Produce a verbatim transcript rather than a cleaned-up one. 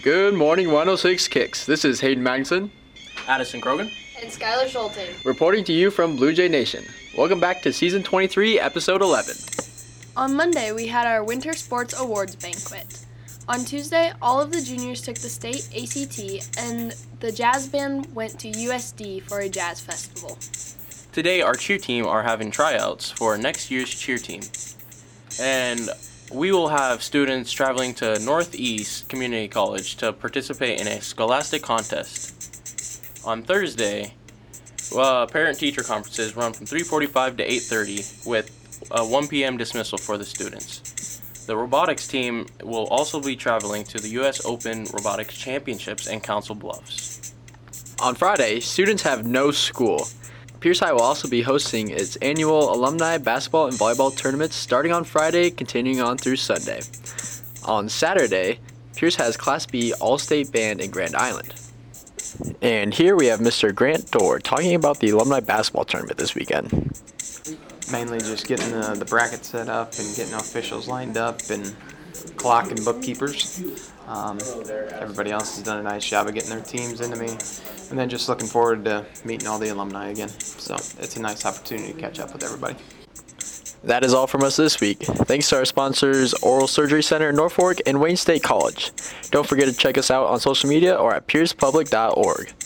Good morning, one oh six Kicks. This is Hayden Magnuson, Addison Krogan, and Skylar Schulten, reporting to you from Blue Jay Nation. Welcome back to Season twenty-three, Episode eleven. On Monday, we had our Winter Sports Awards banquet. On Tuesday, all of the juniors took the state A C T, and the jazz band went to U S D for a jazz festival. Today, our cheer team are having tryouts for next year's cheer team. And we will have students traveling to Northeast Community College to participate in a scholastic contest. On Thursday, uh, parent-teacher conferences run from three forty-five to eight thirty with a one p.m. dismissal for the students. The robotics team will also be traveling to the U S Open Robotics Championships in Council Bluffs. On Friday, students have no school. Pierce High will also be hosting its annual alumni basketball and volleyball tournaments starting on Friday, continuing on through Sunday. On Saturday, Pierce has Class B All-State Band in Grand Island. And here we have Mister Grant Dorr talking about the alumni basketball tournament this weekend. Mainly just getting the, the bracket set up and getting officials lined up and clock and bookkeepers. Um, everybody else has done a nice job of getting their teams into me. And then just looking forward to meeting all the alumni again. So it's a nice opportunity to catch up with everybody. That is all from us this week. Thanks to our sponsors, Oral Surgery Center in Norfolk and Wayne State College. Don't forget to check us out on social media or at pierce public dot org.